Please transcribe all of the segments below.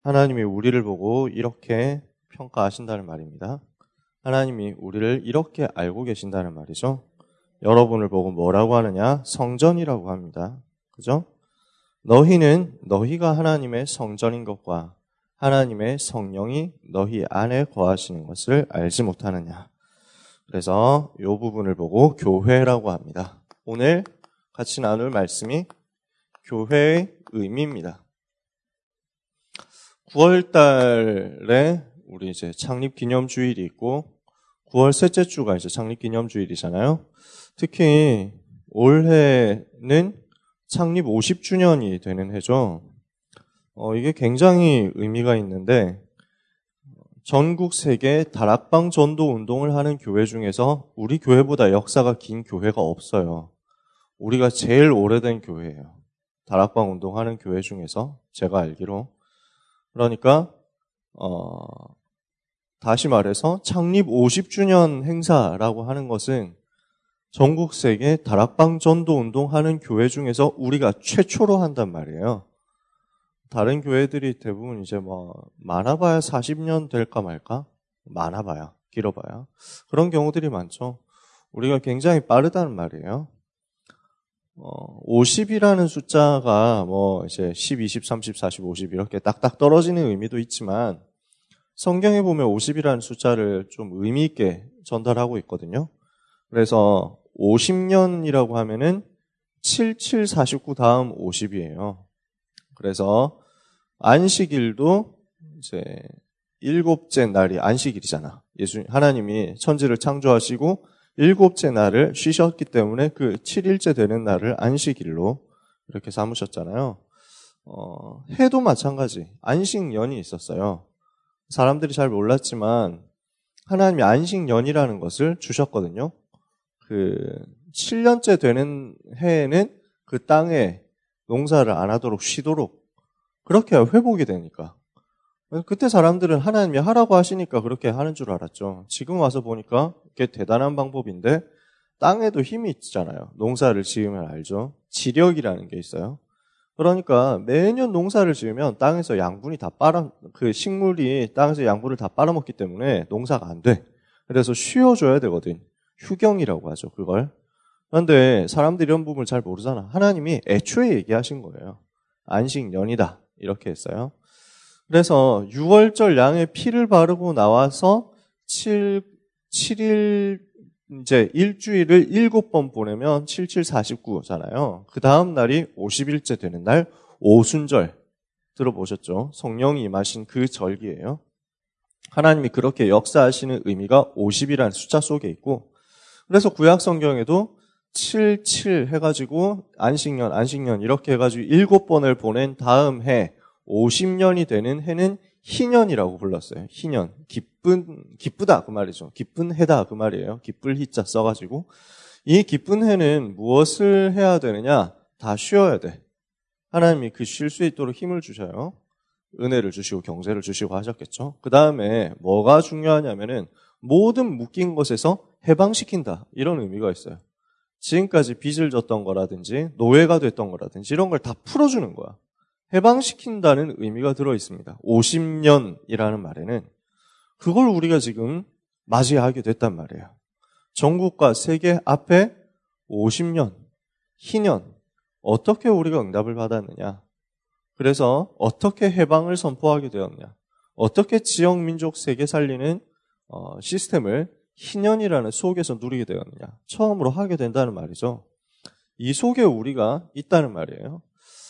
하나님이 우리를 보고 이렇게 평가하신다는 말입니다. 하나님이 우리를 이렇게 알고 계신다는 말이죠. 여러분을 보고 뭐라고 하느냐? 성전이라고 합니다. 그죠? 너희는 너희가 하나님의 성전인 것과 하나님의 성령이 너희 안에 거하시는 것을 알지 못하느냐. 그래서 이 부분을 보고 교회라고 합니다. 오늘 같이 나눌 말씀이 교회의 의미입니다. 9월 달에 우리 이제 창립 기념주일이 있고 9월 셋째 주가 이제 창립 기념주일이잖아요. 특히 올해는 창립 50주년이 되는 해죠. 이게 굉장히 의미가 있는데 전국 세계 다락방 전도 운동을 하는 교회 중에서 우리 교회보다 역사가 긴 교회가 없어요. 우리가 제일 오래된 교회예요. 다락방 운동하는 교회 중에서 제가 알기로. 그러니까 다시 말해서 창립 50주년 행사라고 하는 것은 전국 세계 다락방 전도 운동하는 교회 중에서 우리가 최초로 한단 말이에요. 다른 교회들이 대부분 이제 많아봐야 40년 될까 말까? 많아봐야, 길어봐야. 그런 경우들이 많죠. 우리가 굉장히 빠르다는 말이에요. 50이라는 숫자가 이제 10, 20, 30, 40, 50 이렇게 딱딱 떨어지는 의미도 있지만 성경에 보면 50이라는 숫자를 좀 의미 있게 전달하고 있거든요. 그래서 50년이라고 하면은 77, 49 다음 50이에요. 그래서 안식일도 이제 일곱째 날이 안식일이잖아. 하나님이 천지를 창조하시고 일곱째 날을 쉬셨기 때문에 그 7일째 되는 날을 안식일로 이렇게 삼으셨잖아요. 해도 마찬가지. 안식년이 있었어요. 사람들이 잘 몰랐지만 하나님이 안식년이라는 것을 주셨거든요. 그 7년째 되는 해에는 그 땅에 농사를 안 하도록 쉬도록 그렇게 회복이 되니까. 그때 사람들은 하나님이 하라고 하시니까 그렇게 하는 줄 알았죠. 지금 와서 보니까 그게 대단한 방법인데 땅에도 힘이 있잖아요. 농사를 지으면 알죠. 지력이라는 게 있어요. 그러니까 매년 농사를 지으면 땅에서 양분이 다 그 식물이 땅에서 양분을 다 빨아먹기 때문에 농사가 안 돼. 그래서 쉬어줘야 되거든. 휴경이라고 하죠, 그걸. 그런데 사람들이 이런 부분을 잘 모르잖아. 하나님이 애초에 얘기하신 거예요. 안식년이다. 이렇게 했어요. 그래서 6월절 양의 피를 바르고 나와서 7일 이제 일주일을 7번 보내면 77, 49잖아요. 그 다음 날이 50일째 되는 날 오순절 들어보셨죠? 성령이 임하신 그 절기예요. 하나님이 그렇게 역사하시는 의미가 50이라는 숫자 속에 있고 그래서 구약 성경에도 77 해가지고 안식년 이렇게 해가지고 7번을 보낸 다음 해 50년이 되는 해는 희년이라고 불렀어요. 희년. 기쁘다 그 말이죠. 기쁜 해다 그 말이에요. 기쁠 희자 써가지고 이 기쁜 해는 무엇을 해야 되느냐? 다 쉬어야 돼. 하나님이 그 쉴 수 있도록 힘을 주셔요. 은혜를 주시고 경제를 주시고 하셨겠죠. 그 다음에 뭐가 중요하냐면은 모든 묶인 것에서 해방시킨다. 이런 의미가 있어요. 지금까지 빚을 졌던 거라든지 노예가 됐던 거라든지 이런 걸 다 풀어주는 거야. 해방시킨다는 의미가 들어있습니다. 50년이라는 말에는 그걸 우리가 지금 맞이하게 됐단 말이에요. 전국과 세계 앞에 50년, 희년, 어떻게 우리가 응답을 받았느냐. 그래서 어떻게 해방을 선포하게 되었냐. 어떻게 지역, 민족, 세계 살리는 시스템을 희년이라는 속에서 누리게 되었느냐. 처음으로 하게 된다는 말이죠. 이 속에 우리가 있다는 말이에요.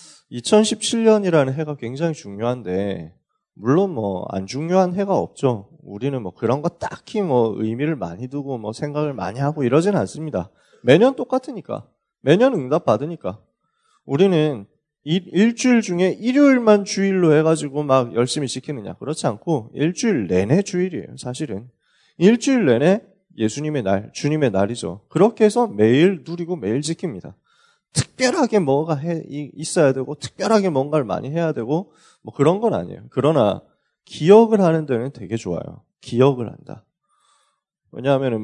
2017년이라는 해가 굉장히 중요한데 물론 안 중요한 해가 없죠. 우리는 그런 거 딱히 의미를 많이 두고 생각을 많이 하고 이러진 않습니다. 매년 똑같으니까. 매년 응답 받으니까. 우리는 일주일 중에 일요일만 주일로 해가지고 막 열심히 지키느냐. 그렇지 않고 일주일 내내 주일이에요. 사실은. 일주일 내내 예수님의 날, 주님의 날이죠. 그렇게 해서 매일 누리고 매일 지킵니다. 특별하게 뭐가 있어야 되고 특별하게 뭔가를 많이 해야 되고 그런 건 아니에요. 그러나 기억을 하는 데는 되게 좋아요. 기억을 한다. 왜냐하면은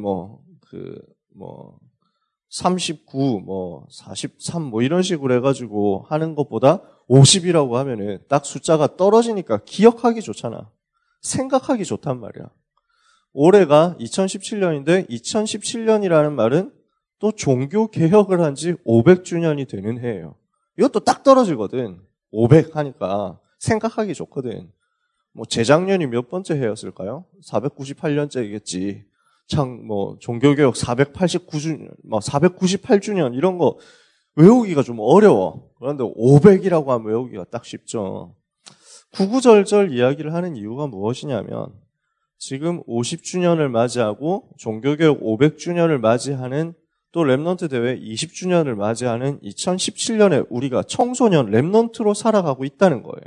39, 43 이런 식으로 해가지고 하는 것보다 50이라고 하면은 딱 숫자가 떨어지니까 기억하기 좋잖아. 생각하기 좋단 말이야. 올해가 2017년인데 2017년이라는 말은 또 종교 개혁을 한 지 500주년이 되는 해예요. 이것도 딱 떨어지거든. 500 하니까 생각하기 좋거든. 뭐 재작년이 몇 번째 해였을까요? 498년째이겠지. 참 뭐 종교개혁 489주년, 뭐 498주년 이런 거 외우기가 좀 어려워. 그런데 500이라고 하면 외우기가 딱 쉽죠. 구구절절 이야기를 하는 이유가 무엇이냐면 지금 50주년을 맞이하고 종교개혁 500주년을 맞이하는 또 랩넌트 대회 20주년을 맞이하는 2017년에 우리가 청소년 랩넌트로 살아가고 있다는 거예요.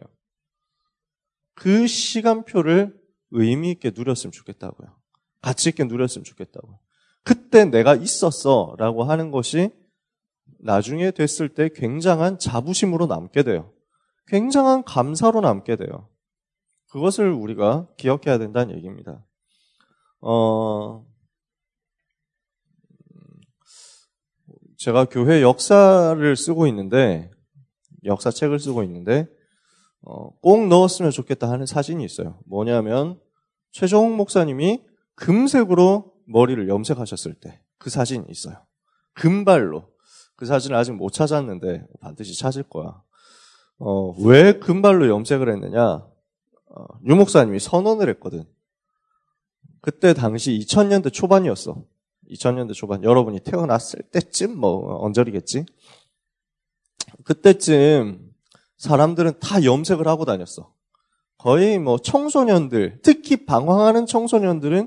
그 시간표를 의미 있게 누렸으면 좋겠다고요. 가치 있게 누렸으면 좋겠다고요. 그때 내가 있었어 라고 하는 것이 나중에 됐을 때 굉장한 자부심으로 남게 돼요. 굉장한 감사로 남게 돼요. 그것을 우리가 기억해야 된다는 얘기입니다. 제가 교회 역사를 쓰고 있는데, 역사책을 쓰고 있는데, 꼭 넣었으면 좋겠다 하는 사진이 있어요. 뭐냐면, 최종욱 목사님이 금색으로 머리를 염색하셨을 때, 그 사진이 있어요. 금발로. 그 사진을 아직 못 찾았는데, 반드시 찾을 거야. 왜 금발로 염색을 했느냐? 유 목사님이 선언을 했거든. 그때 당시 2000년대 초반이었어. 2000년대 초반. 여러분이 태어났을 때쯤 뭐 언저리겠지. 그때쯤 사람들은 다 염색을 하고 다녔어. 거의 뭐 청소년들, 특히 방황하는 청소년들은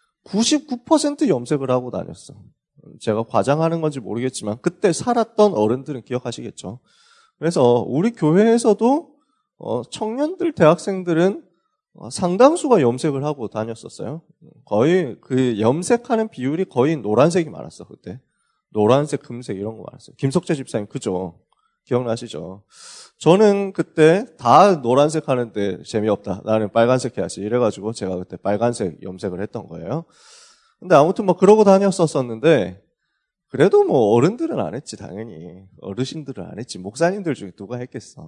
99% 염색을 하고 다녔어. 제가 과장하는 건지 모르겠지만 그때 살았던 어른들은 기억하시겠죠. 그래서 우리 교회에서도 청년들, 대학생들은 상당수가 염색을 하고 다녔었어요. 거의 그 염색하는 비율이 거의 노란색이 많았어, 그때. 노란색, 금색 이런 거 많았어요. 김석재 집사님, 그죠? 기억나시죠? 저는 그때 다 노란색 하는데 재미없다. 나는 빨간색 해야지. 이래가지고 제가 그때 빨간색 염색을 했던 거예요. 근데 아무튼 뭐 그러고 다녔었는데, 그래도 뭐 어른들은 안 했지, 당연히. 어르신들은 안 했지. 목사님들 중에 누가 했겠어.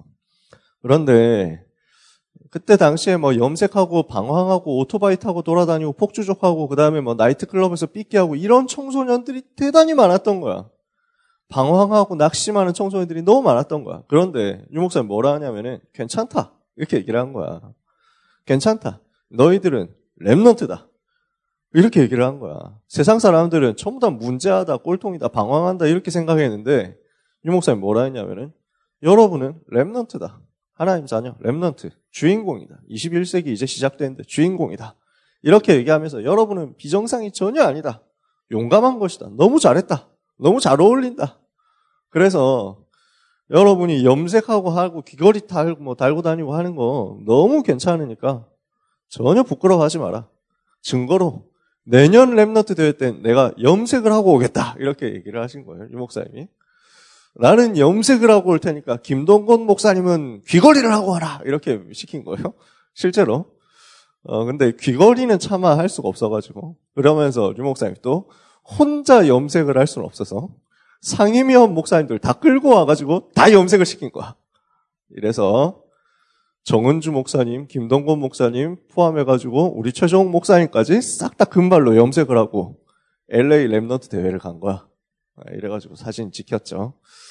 그런데, 그때 당시에 뭐 염색하고 방황하고 오토바이 타고 돌아다니고 폭주족하고 그 다음에 뭐 나이트클럽에서 삐끼하고 이런 청소년들이 대단히 많았던 거야. 방황하고 낙심하는 청소년들이 너무 많았던 거야. 그런데 유 목사님 뭐라 하냐면은 괜찮다 이렇게 얘기를 한 거야. 괜찮다. 너희들은 랩넌트다. 이렇게 얘기를 한 거야. 세상 사람들은 전부 다 문제하다, 꼴통이다, 방황한다 이렇게 생각했는데 유 목사님 뭐라 했냐면은 여러분은 랩넌트다. 하나님 자녀, 랩넌트, 주인공이다. 21세기 이제 시작되는데 주인공이다. 이렇게 얘기하면서 여러분은 비정상이 전혀 아니다. 용감한 것이다. 너무 잘했다. 너무 잘 어울린다. 그래서 여러분이 염색하고 하고 귀걸이 달고 다니고 하는 거 너무 괜찮으니까 전혀 부끄러워하지 마라. 증거로 내년 랩넌트 대회 때 내가 염색을 하고 오겠다. 이렇게 얘기를 하신 거예요. 유 목사님이. 나는 염색을 하고 올 테니까 김동건 목사님은 귀걸이를 하고 와라 이렇게 시킨 거예요. 실제로. 근데 귀걸이는 차마 할 수가 없어가지고 그러면서 유 목사님이 또 혼자 염색을 할 수는 없어서 상임위원 목사님들 다 끌고 와가지고 다 염색을 시킨 거야. 이래서 정은주 목사님, 김동건 목사님 포함해가지고 우리 최종욱 목사님까지 싹 다 금발로 염색을 하고 LA 랩넌트 대회를 간 거야. 이래가지고 사진 찍혔죠.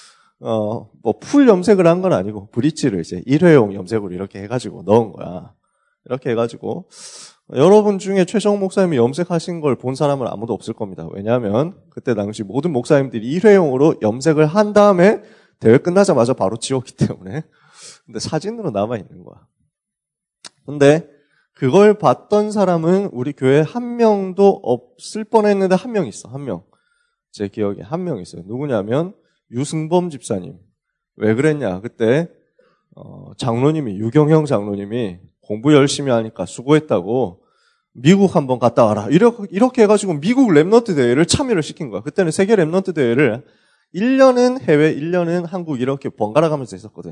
뭐 풀 염색을 한 건 아니고 브릿지를 이제 일회용 염색으로 이렇게 해가지고 넣은 거야. 이렇게 해가지고 여러분 중에 최정욱 목사님이 염색하신 걸 본 사람은 아무도 없을 겁니다. 왜냐하면 그때 당시 모든 목사님들이 일회용으로 염색을 한 다음에 대회 끝나자마자 바로 지웠기 때문에. 근데 사진으로 남아 있는 거야. 근데 그걸 봤던 사람은 우리 교회에 한 명도 없을 뻔했는데 한 명 있어. 한 명. 제 기억에 한 명 있어요. 누구냐면 유승범 집사님. 왜 그랬냐? 그때 장로님이 유경형 장로님이 공부 열심히 하니까 수고했다고 미국 한번 갔다 와라. 이렇게 해가지고 미국 랩넌트 대회를 참여를 시킨 거야. 그때는 세계 랩넌트 대회를 1년은 해외, 1년은 한국 이렇게 번갈아 가면서 했었거든.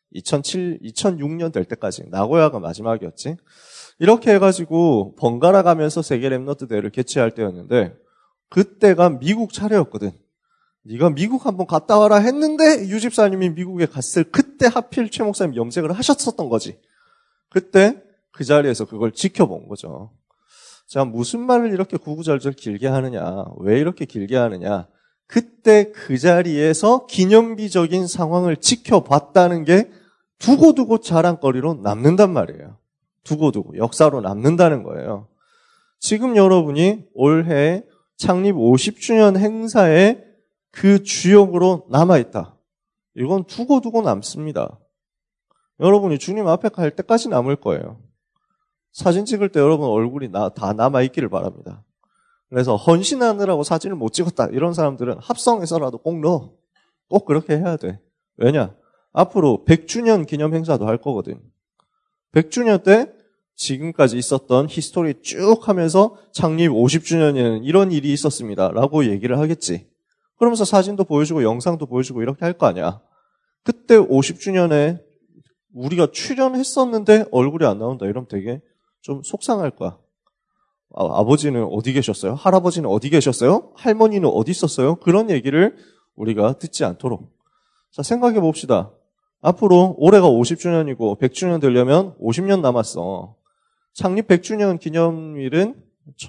2006년 될 때까지. 나고야가 마지막이었지. 이렇게 해가지고 번갈아 가면서 세계 랩넌트 대회를 개최할 때였는데 그때가 미국 차례였거든. 네가 미국 한번 갔다 와라 했는데 유 집사님이 미국에 갔을 그때 하필 최 목사님 염색을 하셨었던 거지. 그때 그 자리에서 그걸 지켜본 거죠. 자, 무슨 말을 이렇게 구구절절 길게 하느냐, 왜 이렇게 길게 하느냐, 그때 그 자리에서 기념비적인 상황을 지켜봤다는 게 두고두고 자랑거리로 남는단 말이에요. 두고두고 역사로 남는다는 거예요. 지금 여러분이 올해 창립 50주년 행사에 그 주역으로 남아있다. 이건 두고두고 남습니다. 여러분이 주님 앞에 갈 때까지 남을 거예요. 사진 찍을 때 여러분 얼굴이 다 남아있기를 바랍니다. 그래서 헌신하느라고 사진을 못 찍었다. 이런 사람들은 합성해서라도 꼭 넣어. 꼭 그렇게 해야 돼. 왜냐? 앞으로 100주년 기념 행사도 할 거거든. 100주년 때 지금까지 있었던 히스토리 쭉 하면서 창립 50주년에는 이런 일이 있었습니다. 라고 얘기를 하겠지. 그러면서 사진도 보여주고 영상도 보여주고 이렇게 할 거 아니야. 그때 50주년에 우리가 출연했었는데 얼굴이 안 나온다. 이러면 되게 좀 속상할 거야. 아버지는 어디 계셨어요? 할아버지는 어디 계셨어요? 할머니는 어디 있었어요? 그런 얘기를 우리가 듣지 않도록. 자, 생각해 봅시다. 앞으로 올해가 50주년이고 100주년 되려면 50년 남았어. 창립 100주년 기념일은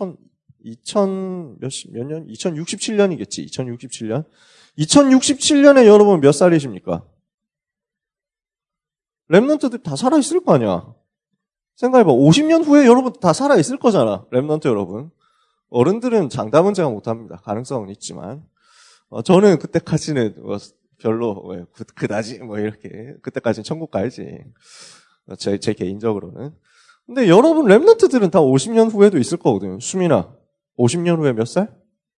2067년이겠지. 2067년. 2067년에 여러분 몇 살이십니까? 랩런트들 다 살아있을 거 아니야. 생각해봐. 50년 후에 여러분 다 살아있을 거잖아. 랩런트 여러분. 어른들은 장담은 제가 못합니다. 가능성은 있지만. 저는 그때까지는 별로, 그다지, 이렇게. 그때까지는 천국 가야지. 제 개인적으로는. 근데 여러분 랩런트들은 다 50년 후에도 있을 거거든요. 수민아, 50년 후에 몇 살?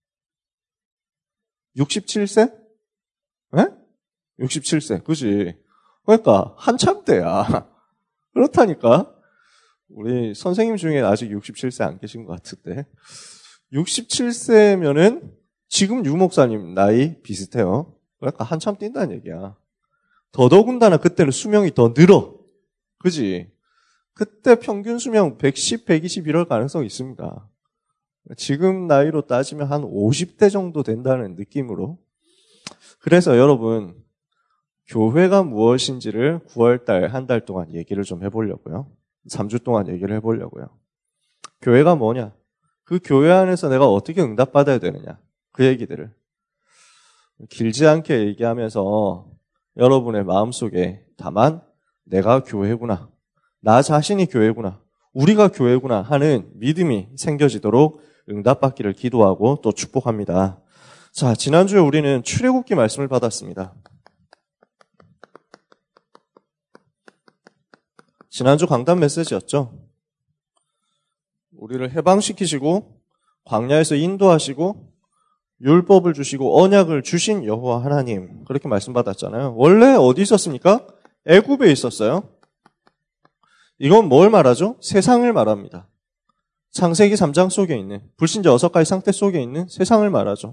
67세? 에? 67세. 그지? 그러니까 한참 때야. 그렇다니까. 우리 선생님 중에 아직 67세 안 계신 것 같은데. 67세면은 지금 유 목사님 나이 비슷해요. 그러니까 한참 뛴다는 얘기야. 더더군다나 그때는 수명이 더 늘어. 그지? 그때 평균 수명 110, 120 이럴 가능성이 있습니다. 지금 나이로 따지면 한 50대 정도 된다는 느낌으로. 그래서 여러분, 교회가 무엇인지를 9월달 한 달 동안 얘기를 좀 해보려고요. 3주 동안 얘기를 해보려고요. 교회가 뭐냐? 그 교회 안에서 내가 어떻게 응답받아야 되느냐? 그 얘기들을. 길지 않게 얘기하면서 여러분의 마음속에 다만 내가 교회구나. 나 자신이 교회구나. 우리가 교회구나 하는 믿음이 생겨지도록 응답받기를 기도하고 또 축복합니다. 자, 지난주에 우리는 출애굽기 말씀을 받았습니다. 지난주 강단 메시지였죠. 우리를 해방시키시고 광야에서 인도하시고 율법을 주시고 언약을 주신 여호와 하나님, 그렇게 말씀 받았잖아요. 원래 어디 있었습니까? 애굽에 있었어요. 이건 뭘 말하죠? 세상을 말합니다. 창세기 3장 속에 있는 불신자 6가지 상태 속에 있는 세상을 말하죠.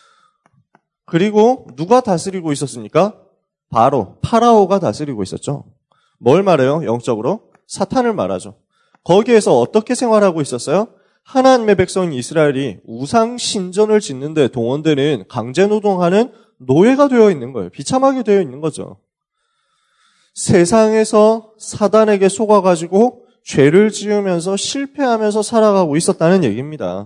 그리고 누가 다스리고 있었습니까? 바로 파라오가 다스리고 있었죠. 뭘 말해요? 영적으로? 사탄을 말하죠. 거기에서 어떻게 생활하고 있었어요? 하나님의 백성인 이스라엘이 우상 신전을 짓는데 동원되는 강제 노동하는 노예가 되어 있는 거예요. 비참하게 되어 있는 거죠. 세상에서 사단에게 속아가지고 죄를 지으면서 실패하면서 살아가고 있었다는 얘기입니다.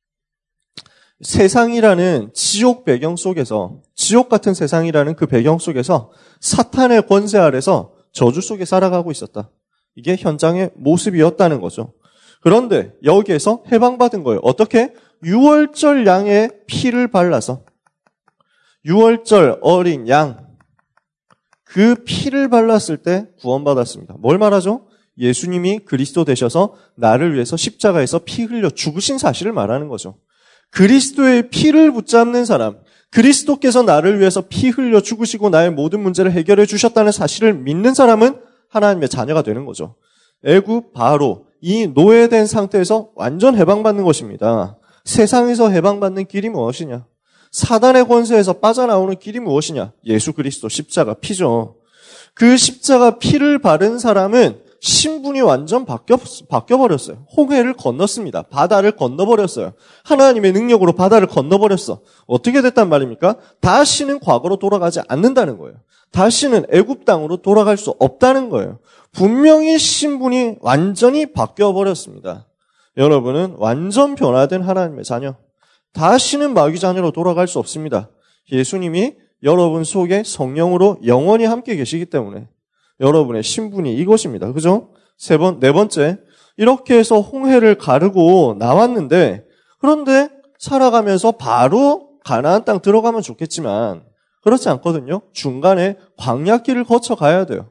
세상이라는 지옥 배경 속에서, 지옥 같은 세상이라는 그 배경 속에서 사탄의 권세 아래서 저주 속에 살아가고 있었다. 이게 현장의 모습이었다는 거죠. 그런데 여기에서 해방받은 거예요. 어떻게? 유월절 양의 피를 발라서, 유월절 어린 양, 그 피를 발랐을 때 구원받았습니다. 뭘 말하죠? 예수님이 그리스도 되셔서 나를 위해서 십자가에서 피 흘려 죽으신 사실을 말하는 거죠. 그리스도의 피를 붙잡는 사람, 그리스도께서 나를 위해서 피 흘려 죽으시고 나의 모든 문제를 해결해 주셨다는 사실을 믿는 사람은 하나님의 자녀가 되는 거죠. 애굽 바로 이 노예된 상태에서 완전 해방받는 것입니다. 세상에서 해방받는 길이 무엇이냐? 사단의 권세에서 빠져나오는 길이 무엇이냐? 예수 그리스도 십자가 피죠. 그 십자가 피를 바른 사람은 신분이 완전 바뀌어버렸어요. 홍해를 건넜습니다. 바다를 건너버렸어요. 하나님의 능력으로 바다를 건너버렸어. 어떻게 됐단 말입니까? 다시는 과거로 돌아가지 않는다는 거예요. 다시는 애굽 땅으로 돌아갈 수 없다는 거예요. 분명히 신분이 완전히 바뀌어버렸습니다. 여러분은 완전 변화된 하나님의 자녀. 다시는 마귀 자녀로 돌아갈 수 없습니다. 예수님이 여러분 속에 성령으로 영원히 함께 계시기 때문에 여러분의 신분이 이것입니다. 그죠? 네 번째, 이렇게 해서 홍해를 가르고 나왔는데, 그런데 살아가면서 바로 가나안 땅 들어가면 좋겠지만 그렇지 않거든요. 중간에 광야길을 거쳐 가야 돼요.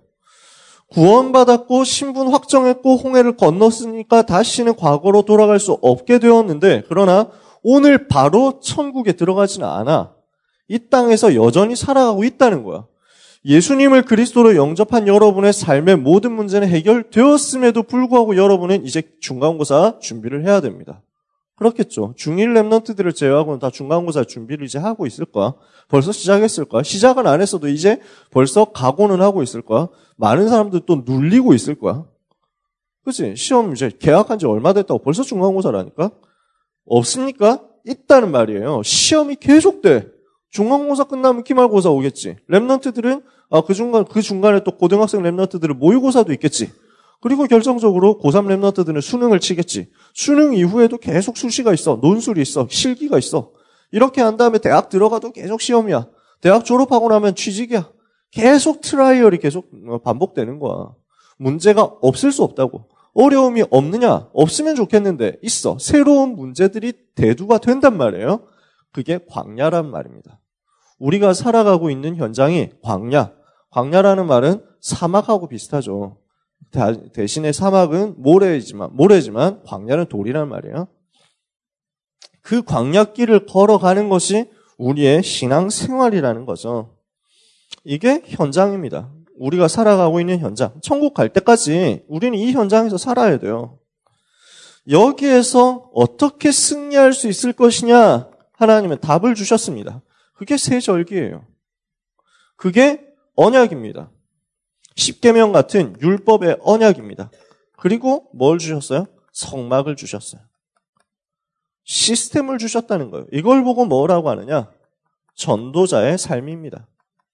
구원받았고 신분 확정했고 홍해를 건넜으니까 다시는 과거로 돌아갈 수 없게 되었는데, 그러나 오늘 바로 천국에 들어가지는 않아. 이 땅에서 여전히 살아가고 있다는 거야. 예수님을 그리스도로 영접한 여러분의 삶의 모든 문제는 해결되었음에도 불구하고 여러분은 이제 중간고사 준비를 해야 됩니다. 그렇겠죠. 중1 랩런트들을 제외하고는 다 중간고사 준비를 이제 하고 있을 거야. 벌써 시작했을 거야. 시작은 안 했어도 이제 벌써 각오는 하고 있을 거야. 많은 사람들 또 눌리고 있을 거야. 그치? 시험 이제 개학한 지 얼마 됐다고 벌써 중간고사라니까? 없습니까? 있다는 말이에요. 시험이 계속돼. 중간고사 끝나면 기말고사 오겠지. 랩런트들은 그 중간에 또 고등학생 랩런트들은 모의고사도 있겠지. 그리고 결정적으로 고3 랩런트들은 수능을 치겠지. 수능 이후에도 계속 수시가 있어. 논술이 있어. 실기가 있어. 이렇게 한 다음에 대학 들어가도 계속 시험이야. 대학 졸업하고 나면 취직이야. 계속 트라이얼이 계속 반복되는 거야. 문제가 없을 수 없다고. 어려움이 없느냐? 없으면 좋겠는데 있어. 새로운 문제들이 대두가 된단 말이에요. 그게 광야란 말입니다. 우리가 살아가고 있는 현장이 광야. 광야라는 말은 사막하고 비슷하죠. 대신에 사막은 모래지만 광야는 돌이란 말이에요. 그 광야길을 걸어가는 것이 우리의 신앙 생활이라는 거죠. 이게 현장입니다. 우리가 살아가고 있는 현장. 천국 갈 때까지 우리는 이 현장에서 살아야 돼요. 여기에서 어떻게 승리할 수 있을 것이냐? 하나님은 답을 주셨습니다. 그게 세절기예요. 그게 언약입니다. 십계명 같은 율법의 언약입니다. 그리고 뭘 주셨어요? 성막을 주셨어요. 시스템을 주셨다는 거예요. 이걸 보고 뭐라고 하느냐? 전도자의 삶입니다.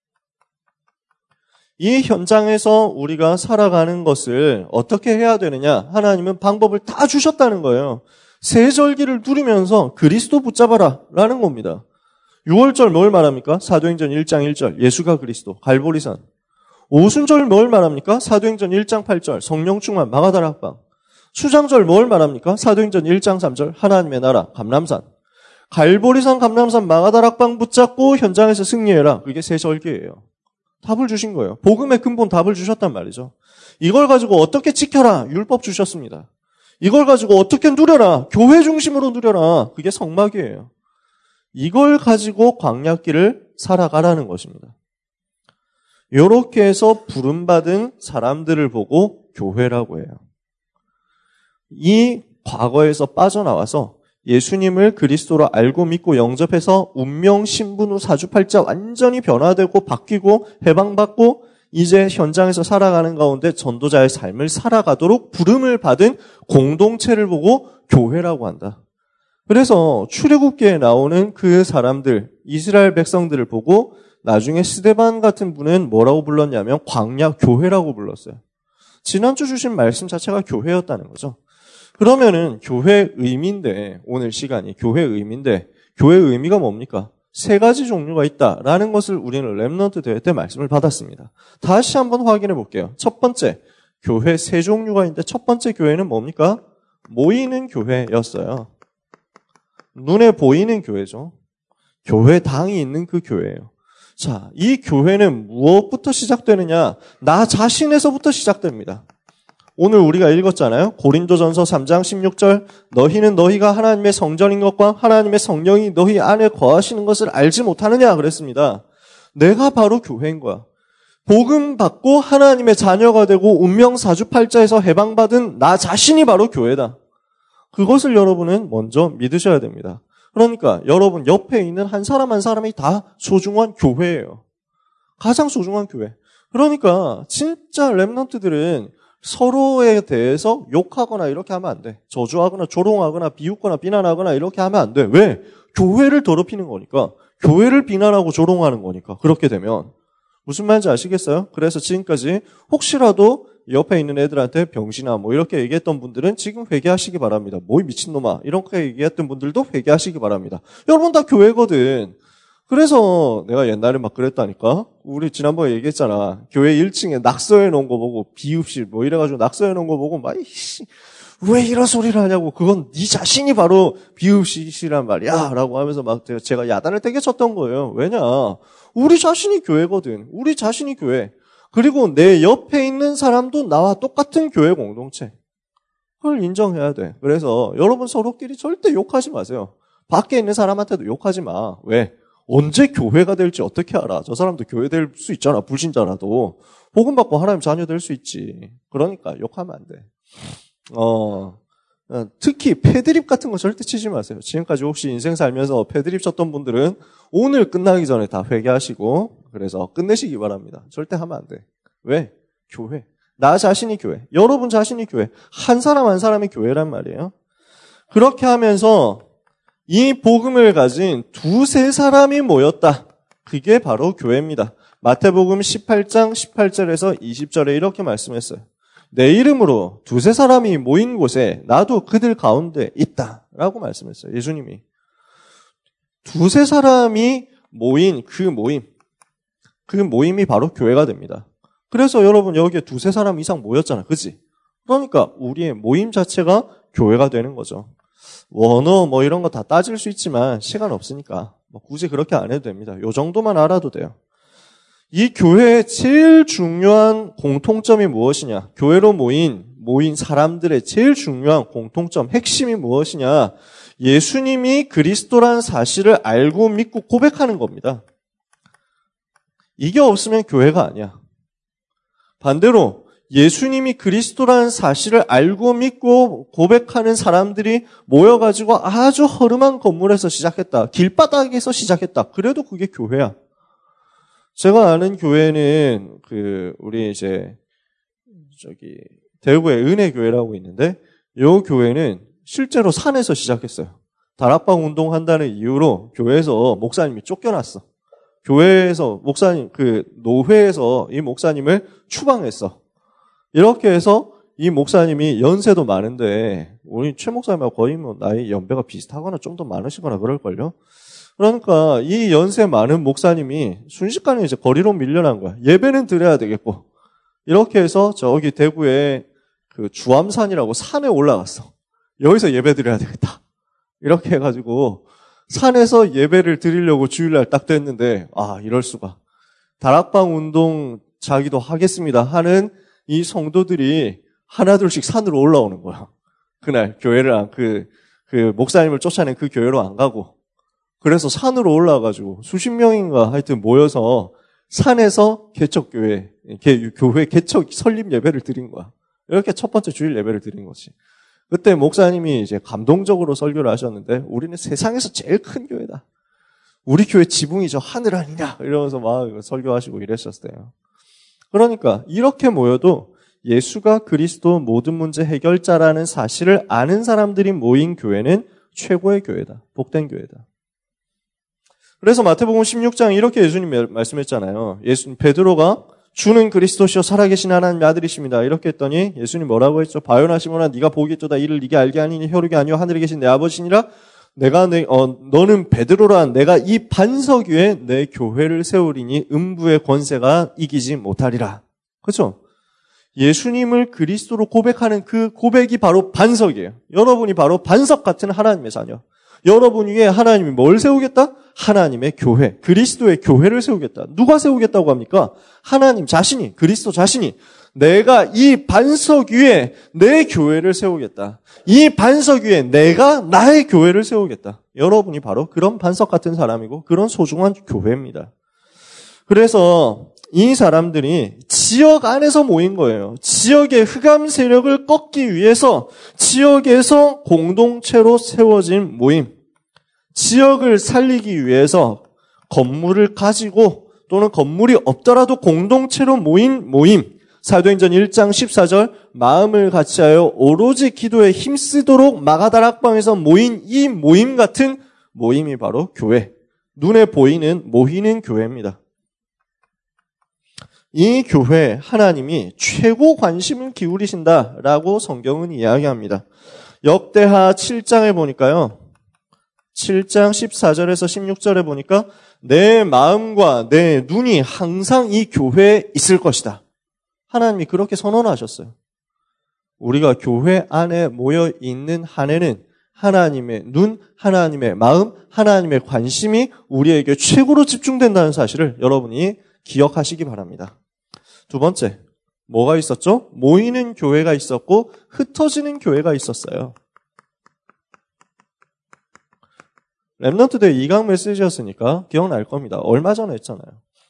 이 현장에서 우리가 살아가는 것을 어떻게 해야 되느냐? 하나님은 방법을 다 주셨다는 거예요. 세절기를 누리면서 그리스도 붙잡아라 라는 겁니다. 6월절 뭘 말합니까? 사도행전 1장 1절 예수가 그리스도 갈보리산. 오순절 뭘 말합니까? 사도행전 1장 8절 성령 충만 마가다락방. 수장절 뭘 말합니까? 사도행전 1장 3절 하나님의 나라 감람산. 갈보리산 감람산 마가다락방 붙잡고 현장에서 승리해라. 그게 세절기예요. 답을 주신 거예요. 복음의 근본 답을 주셨단 말이죠. 이걸 가지고 어떻게 지켜라. 율법 주셨습니다. 이걸 가지고 어떻게 누려라. 교회 중심으로 누려라. 그게 성막이에요. 이걸 가지고 광야길을 살아가라는 것입니다. 이렇게 해서 부름받은 사람들을 보고 교회라고 해요. 이 과거에서 빠져나와서 예수님을 그리스도로 알고 믿고 영접해서 운명, 신분 후 사주팔자 완전히 변화되고 바뀌고 해방받고 이제 현장에서 살아가는 가운데 전도자의 삶을 살아가도록 부름을 받은 공동체를 보고 교회라고 한다. 그래서 출애굽기에 나오는 그 사람들, 이스라엘 백성들을 보고 나중에 스데반 같은 분은 뭐라고 불렀냐면 광야 교회라고 불렀어요. 지난주 주신 말씀 자체가 교회였다는 거죠. 그러면은 교회 의미인데, 오늘 시간이 교회 의미인데, 교회 의미가 뭡니까? 세 가지 종류가 있다라는 것을 우리는 랩넌트 대회 때 말씀을 받았습니다. 다시 한번 확인해 볼게요. 첫 번째, 교회 세 종류가 있는데 첫 번째 교회는 뭡니까? 모이는 교회였어요. 눈에 보이는 교회죠. 교회당이 있는 그 교회예요. 자, 이 교회는 무엇부터 시작되느냐? 나 자신에서부터 시작됩니다. 오늘 우리가 읽었잖아요. 고린도전서 3장 16절 너희는 너희가 하나님의 성전인 것과 하나님의 성령이 너희 안에 거하시는 것을 알지 못하느냐 그랬습니다. 내가 바로 교회인 거야. 복음 받고 하나님의 자녀가 되고 운명 사주팔자에서 해방받은 나 자신이 바로 교회다. 그것을 여러분은 먼저 믿으셔야 됩니다. 그러니까 여러분 옆에 있는 한 사람 한 사람이 다 소중한 교회예요. 가장 소중한 교회. 그러니까 진짜 랩런트들은 서로에 대해서 욕하거나 이렇게 하면 안 돼. 저주하거나 조롱하거나 비웃거나 비난하거나 이렇게 하면 안 돼. 왜? 교회를 더럽히는 거니까. 교회를 비난하고 조롱하는 거니까. 그렇게 되면. 무슨 말인지 아시겠어요? 그래서 지금까지 혹시라도 옆에 있는 애들한테 병신아 뭐 이렇게 얘기했던 분들은 지금 회개하시기 바랍니다. 뭐 미친놈아 이렇게 얘기했던 분들도 회개하시기 바랍니다. 여러분 다 교회거든. 그래서 내가 옛날에 막 그랬다니까. 우리 지난번에 얘기했잖아. 교회 1층에 낙서해 놓은 거 보고 비읍실 뭐 이래가지고 낙서해 놓은 거 보고 막 왜 이런 소리를 하냐고. 그건 네 자신이 바로 비읍실이란 말이야 라고 하면서 막 제가 야단을 되게 쳤던 거예요. 왜냐? 우리 자신이 교회거든. 우리 자신이 교회. 그리고 내 옆에 있는 사람도 나와 똑같은 교회 공동체. 그걸 인정해야 돼. 그래서 여러분 서로끼리 절대 욕하지 마세요. 밖에 있는 사람한테도 욕하지 마. 왜? 언제 교회가 될지 어떻게 알아? 저 사람도 교회 될 수 있잖아. 불신자라도. 복음 받고 하나님 자녀 될 수 있지. 그러니까 욕하면 안 돼. 특히 패드립 같은 거 절대 치지 마세요. 지금까지 혹시 인생 살면서 패드립 쳤던 분들은 오늘 끝나기 전에 다 회개하시고 그래서 끝내시기 바랍니다. 절대 하면 안 돼. 왜? 교회. 나 자신이 교회. 여러분 자신이 교회. 한 사람 한 사람이 교회란 말이에요. 그렇게 하면서 이 복음을 가진 두세 사람이 모였다. 그게 바로 교회입니다. 마태복음 18장 18절에서 20절에 이렇게 말씀했어요. 내 이름으로 두세 사람이 모인 곳에 나도 그들 가운데 있다. 라고 말씀했어요. 예수님이. 두세 사람이 모인 그 모임이 바로 교회가 됩니다. 그래서 여러분 여기에 두세 사람 이상 모였잖아. 그치? 그러니까 우리의 모임 자체가 교회가 되는 거죠. 원어 뭐 이런 거 다 따질 수 있지만 시간 없으니까 뭐 굳이 그렇게 안 해도 됩니다. 요 정도만 알아도 돼요. 이 교회의 제일 중요한 공통점이 무엇이냐? 교회로 모인 사람들의 제일 중요한 공통점, 핵심이 무엇이냐? 예수님이 그리스도라는 사실을 알고 믿고 고백하는 겁니다. 이게 없으면 교회가 아니야. 반대로 예수님이 그리스도라는 사실을 알고 믿고 고백하는 사람들이 모여가지고 아주 허름한 건물에서 시작했다. 길바닥에서 시작했다. 그래도 그게 교회야. 제가 아는 교회는 우리 대구에 은혜교회라고 있는데 이 교회는 실제로 산에서 시작했어요. 다락방 운동한다는 이유로 교회에서 목사님이 쫓겨났어. 교회에서 노회에서 이 목사님을 추방했어. 이렇게 해서 이 목사님이 연세도 많은데 우리 최 목사님하고 거의 뭐 나이 연배가 비슷하거나 좀 더 많으시거나 그럴걸요. 그러니까 이 연세 많은 목사님이 순식간에 이제 거리로 밀려난 거야. 예배는 드려야 되겠고. 이렇게 해서 저기 대구에 주암산이라고 산에 올라갔어. 여기서 예배 드려야 되겠다. 이렇게 해가지고 산에서 예배를 드리려고 주일날 딱 됐는데 이럴 수가. 다락방 운동 자기도 하겠습니다 하는 이 성도들이 하나둘씩 산으로 올라오는 거야. 그날 교회를 목사님을 쫓아낸 그 교회로 안 가고. 그래서 산으로 올라가지고 수십 명인가 하여튼 모여서 산에서 교회 개척 설립 예배를 드린 거야. 이렇게 첫 번째 주일 예배를 드린 거지. 그때 목사님이 이제 감동적으로 설교를 하셨는데 우리는 세상에서 제일 큰 교회다. 우리 교회 지붕이 저 하늘 아니냐 이러면서 막 설교하시고 이랬었어요. 그러니까 이렇게 모여도 예수가 그리스도 모든 문제 해결자라는 사실을 아는 사람들이 모인 교회는 최고의 교회다. 복된 교회다. 그래서 마태복음 16장 이렇게 예수님 말씀했잖아요. 베드로가 주는 그리스도시요 살아계신 하나님의 아들이십니다. 이렇게 했더니 예수님 뭐라고 했죠? 바요나 시몬아 네가 보겠도다 이를 네게 알게 아니니 혈육이 아니요 하늘에 계신 내 아버지니라. 너는 베드로란 내가 이 반석 위에 내 교회를 세우리니 음부의 권세가 이기지 못하리라. 그렇죠? 예수님을 그리스도로 고백하는 그 고백이 바로 반석이에요. 여러분이 바로 반석 같은 하나님의 자녀. 여러분 위에 하나님이 뭘 세우겠다? 하나님의 교회, 그리스도의 교회를 세우겠다. 누가 세우겠다고 합니까? 하나님 자신이, 그리스도 자신이 내가 이 반석 위에 내 교회를 세우겠다. 이 반석 위에 내가 나의 교회를 세우겠다. 여러분이 바로 그런 반석 같은 사람이고 그런 소중한 교회입니다. 그래서 이 사람들이 지역 안에서 모인 거예요. 지역의 흑암 세력을 꺾기 위해서 지역에서 공동체로 세워진 모임. 지역을 살리기 위해서 건물을 가지고 또는 건물이 없더라도 공동체로 모인 모임. 사도행전 1장 14절 마음을 같이하여 오로지 기도에 힘쓰도록 마가다락방에서 모인 이 모임 같은 모임이 바로 교회. 눈에 보이는 모이는 교회입니다. 이 교회에 하나님이 최고 관심을 기울이신다라고 성경은 이야기합니다. 역대하 7장에 보니까요. 7장 14절에서 16절에 보니까 내 마음과 내 눈이 항상 이 교회에 있을 것이다. 하나님이 그렇게 선언하셨어요. 우리가 교회 안에 모여 있는 한 해는 하나님의 눈, 하나님의 마음, 하나님의 관심이 우리에게 최고로 집중된다는 사실을 여러분이 기억하시기 바랍니다. 두 번째, 뭐가 있었죠? 모이는 교회가 있었고 흩어지는 교회가 있었어요. 렘넌트 대회 2강 메시지였으니까 기억날 겁니다. 얼마 전에 했잖아요.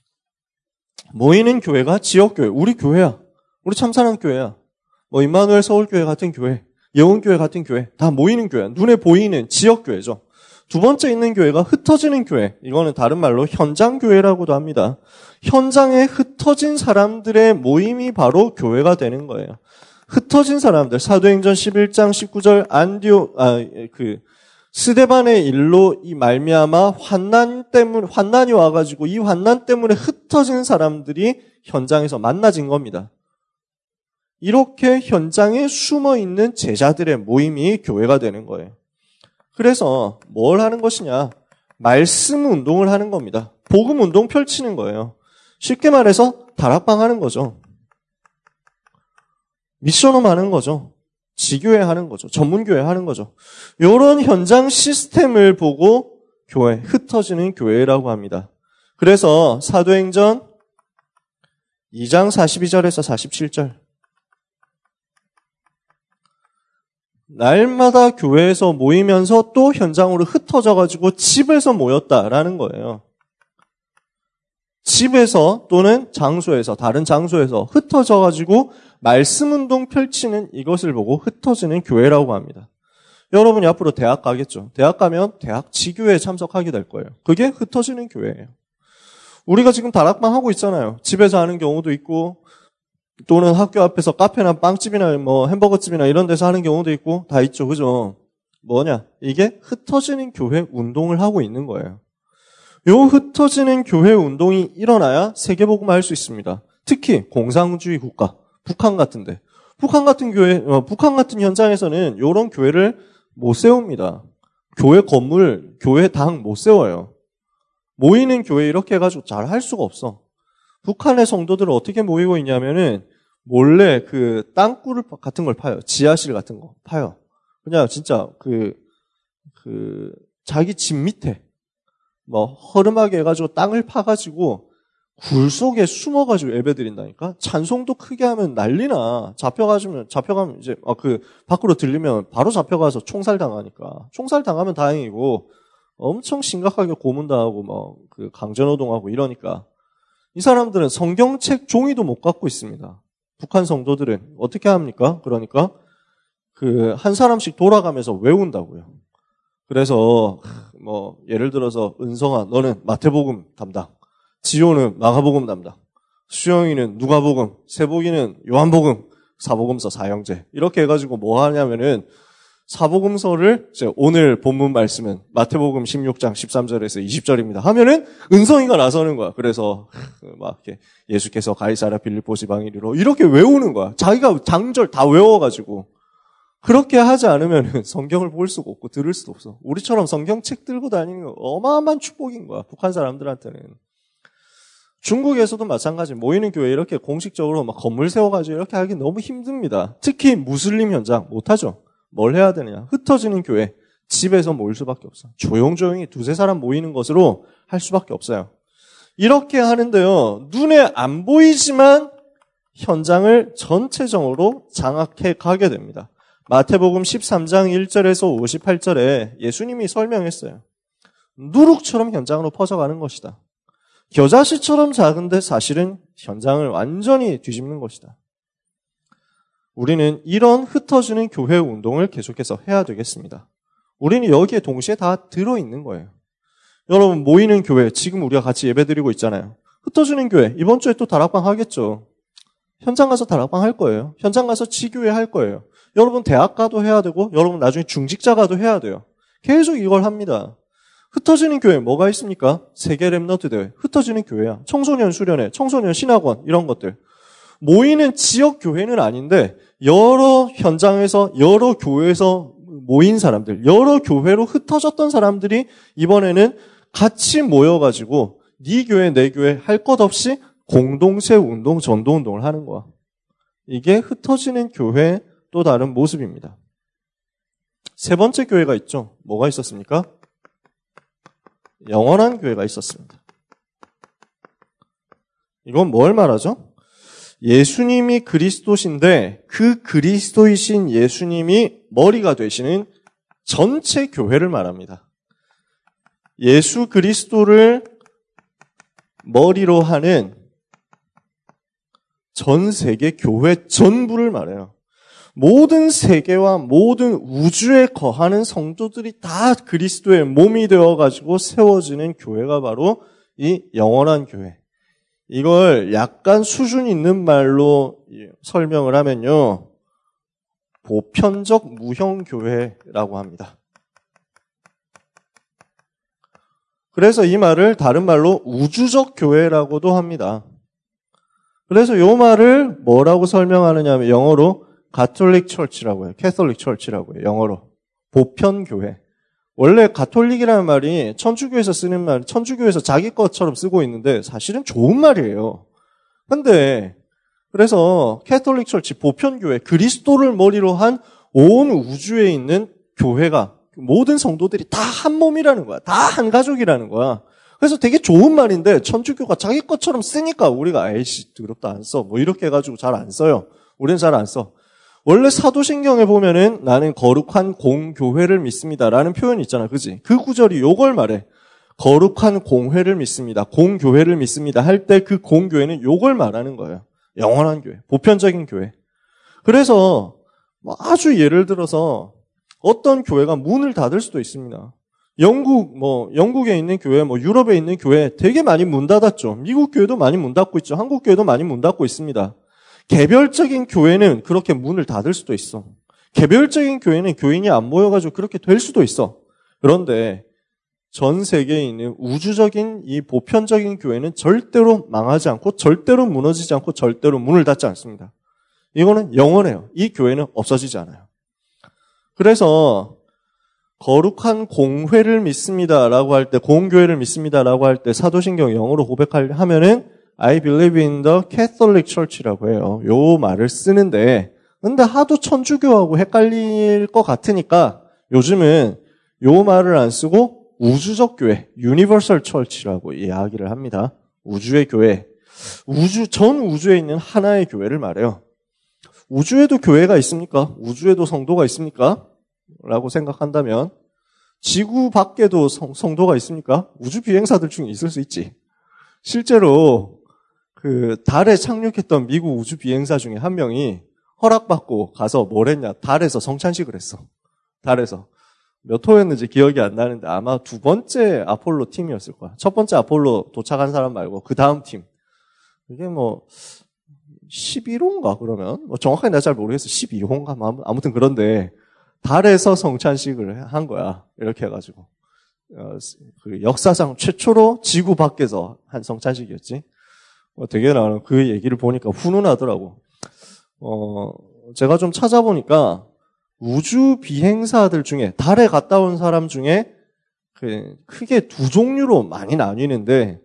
모이는 교회가 지역교회, 우리 교회야. 우리 참사랑 교회야. 뭐 임마누엘 서울교회 같은 교회, 예원교회 같은 교회, 다 모이는 교회야. 눈에 보이는 지역교회죠. 두 번째 있는 교회가 흩어지는 교회. 이거는 다른 말로 현장교회라고도 합니다. 현장에 흩어진 사람들의 모임이 바로 교회가 되는 거예요. 흩어진 사람들, 사도행전 11장 19절 스데반의 일로 이 말미암아 환난이 와가지고 이 환난 때문에 흩어진 사람들이 현장에서 만나진 겁니다. 이렇게 현장에 숨어 있는 제자들의 모임이 교회가 되는 거예요. 그래서 뭘 하는 것이냐? 말씀 운동을 하는 겁니다. 복음 운동 펼치는 거예요. 쉽게 말해서 다락방 하는 거죠. 미션홈 하는 거죠. 지교회 하는 거죠. 전문교회 하는 거죠. 이런 현장 시스템을 보고 교회, 흩어지는 교회라고 합니다. 그래서 사도행전 2장 42절에서 47절 날마다 교회에서 모이면서 또 현장으로 흩어져가지고 집에서 모였다라는 거예요. 집에서 또는 장소에서, 다른 장소에서 흩어져가지고 말씀 운동 펼치는 이것을 보고 흩어지는 교회라고 합니다. 여러분이 앞으로 대학 가겠죠. 대학 가면 대학 지교회에 참석하게 될 거예요. 그게 흩어지는 교회예요. 우리가 지금 다락방 하고 있잖아요. 집에서 하는 경우도 있고 또는 학교 앞에서 카페나 빵집이나 뭐 햄버거집이나 이런 데서 하는 경우도 있고 다 있죠. 그죠? 뭐냐? 이게 흩어지는 교회 운동을 하고 있는 거예요. 요 흩어지는 교회 운동이 일어나야 세계복음을 할 수 있습니다. 특히 공산주의 국가, 북한 같은데. 북한 같은 교회, 북한 같은 현장에서는 이런 교회를 못 세웁니다. 교회 건물, 교회 당 못 세워요. 모이는 교회 이렇게 해가지고 잘 할 수가 없어. 북한의 성도들은 어떻게 모이고 있냐면은 몰래 그 땅굴 같은 걸 파요. 지하실 같은 거 파요. 그냥 진짜 자기 집 밑에 뭐 허름하게 해가지고 땅을 파가지고 굴 속에 숨어가지고 예배드린다니까. 찬송도 크게 하면 난리나. 잡혀가면 이제 밖으로 들리면 바로 잡혀가서 총살 당하니까. 총살 당하면 다행이고 엄청 심각하게 고문당하고 뭐 강제노동하고 이러니까. 이 사람들은 성경책 종이도 못 갖고 있습니다. 북한 성도들은 어떻게 합니까? 그러니까 한 사람씩 돌아가면서 외운다고요. 그래서 뭐 예를 들어서 은성아 너는 마태복음 담당, 지호는 마가복음 담당, 수영이는 누가복음, 세복이는 요한복음, 사복음서 사형제 이렇게 해가지고 뭐 하냐면은 사복음서를 이제 오늘 본문 말씀은 마태복음 16장 13절에서 20절입니다. 하면은 은성이가 나서는 거야. 그래서 막 이렇게 예수께서 가이사랴 빌립보 지방에 이르러 이렇게 외우는 거야. 자기가 장절 다 외워가지고. 그렇게 하지 않으면 성경을 볼 수가 없고 들을 수도 없어. 우리처럼 성경책 들고 다니는 거 어마어마한 축복인 거야. 북한 사람들한테는. 중국에서도 마찬가지. 모이는 교회 이렇게 공식적으로 막 건물 세워가지고 이렇게 하기 너무 힘듭니다. 특히 무슬림 현장 못하죠. 뭘 해야 되느냐. 흩어지는 교회. 집에서 모일 수밖에 없어. 조용조용히 두세 사람 모이는 것으로 할 수밖에 없어요. 이렇게 하는데요. 눈에 안 보이지만 현장을 전체적으로 장악해 가게 됩니다. 마태복음 13장 1절에서 58절에 예수님이 설명했어요. 누룩처럼 현장으로 퍼져가는 것이다. 겨자씨처럼 작은데 사실은 현장을 완전히 뒤집는 것이다. 우리는 이런 흩어지는 교회 운동을 계속해서 해야 되겠습니다. 우리는 여기에 동시에 다 들어있는 거예요. 여러분 모이는 교회 지금 우리가 같이 예배드리고 있잖아요. 흩어지는 교회 이번 주에 또 다락방 하겠죠. 현장 가서 다락방 할 거예요. 현장 가서 지교회 할 거예요. 여러분 대학 가도 해야 되고 여러분 나중에 중직자 가도 해야 돼요. 계속 이걸 합니다. 흩어지는 교회 뭐가 있습니까? 세계 렘넌트 대회. 흩어지는 교회야. 청소년 수련회, 청소년 신학원 이런 것들. 모이는 지역 교회는 아닌데 여러 현장에서 여러 교회에서 모인 사람들, 여러 교회로 흩어졌던 사람들이 이번에는 같이 모여가지고 네 교회 내 교회 할 것 없이 공동체 운동, 전도 운동을 하는 거야. 이게 흩어지는 교회의 또 다른 모습입니다. 세 번째 교회가 있죠. 뭐가 있었습니까? 영원한 교회가 있었습니다. 이건 뭘 말하죠? 예수님이 그리스도신데 그 그리스도이신 예수님이 머리가 되시는 전체 교회를 말합니다. 예수 그리스도를 머리로 하는 전 세계 교회 전부를 말해요. 모든 세계와 모든 우주에 거하는 성도들이 다 그리스도의 몸이 되어가지고 세워지는 교회가 바로 이 영원한 교회. 이걸 약간 수준 있는 말로 설명을 하면요. 보편적 무형교회라고 합니다. 그래서 이 말을 다른 말로 우주적 교회라고도 합니다. 그래서 이 말을 뭐라고 설명하느냐 하면 영어로 가톨릭 철치라고 해요. 캐톨릭 철치라고 해요. 영어로. 보편교회. 원래 가톨릭이라는 말이 천주교에서 쓰는 말, 천주교에서 자기 것처럼 쓰고 있는데 사실은 좋은 말이에요. 근데 그래서 캐톨릭 철치, 보편교회, 그리스도를 머리로 한 온 우주에 있는 교회가 모든 성도들이 다 한 몸이라는 거야. 다 한 가족이라는 거야. 그래서 되게 좋은 말인데 천주교가 자기 것처럼 쓰니까 우리가 아이씨 더럽다 안 써. 뭐 이렇게 해가지고 잘 안 써요. 우리는 잘 안 써. 원래 사도신경에 보면은 나는 거룩한 공교회를 믿습니다라는 표현이 있잖아. 그지? 그 구절이 요걸 말해. 거룩한 공회를 믿습니다. 공교회를 믿습니다. 할 때 그 공교회는 요걸 말하는 거예요. 영원한 교회. 보편적인 교회. 그래서 아주 예를 들어서 어떤 교회가 문을 닫을 수도 있습니다. 영국에 있는 교회, 유럽에 있는 교회 되게 많이 문 닫았죠. 미국 교회도 많이 문 닫고 있죠. 한국 교회도 많이 문 닫고 있습니다. 개별적인 교회는 그렇게 문을 닫을 수도 있어. 개별적인 교회는 교인이 안 모여가지고 그렇게 될 수도 있어. 그런데 전 세계에 있는 우주적인 이 보편적인 교회는 절대로 망하지 않고 절대로 무너지지 않고 절대로 문을 닫지 않습니다. 이거는 영원해요. 이 교회는 없어지지 않아요. 그래서 거룩한 공회를 믿습니다라고 할 때, 공교회를 믿습니다라고 할 때 사도신경 영어로 고백하면은 I believe in the Catholic Church라고 해요. 요 말을 쓰는데, 근데 하도 천주교하고 헷갈릴 것 같으니까 요즘은 요 말을 안 쓰고 우주적 교회, Universal Church라고 이야기를 합니다. 우주의 교회. 전 우주에 있는 하나의 교회를 말해요. 우주에도 교회가 있습니까? 우주에도 성도가 있습니까? 라고 생각한다면 지구 밖에도 성도가 있습니까? 우주 비행사들 중에 있을 수 있지. 실제로 그 달에 착륙했던 미국 우주 비행사 중에 한 명이 허락받고 가서 뭘 했냐? 달에서 성찬식을 했어. 달에서. 몇 호였는지 기억이 안 나는데 아마 두 번째 아폴로 팀이었을 거야. 첫 번째 아폴로 도착한 사람 말고 그 다음 팀. 이게 11호인가 그러면? 정확하게 내가 잘 모르겠어. 12호인가? 아무튼 그런데 달에서 성찬식을 한 거야. 이렇게 해가지고. 그 역사상 최초로 지구 밖에서 한 성찬식이었지. 되게 나는 그 얘기를 보니까 훈훈하더라고. 제가 좀 찾아보니까 우주 비행사들 중에 달에 갔다 온 사람 중에 크게 두 종류로 많이 나뉘는데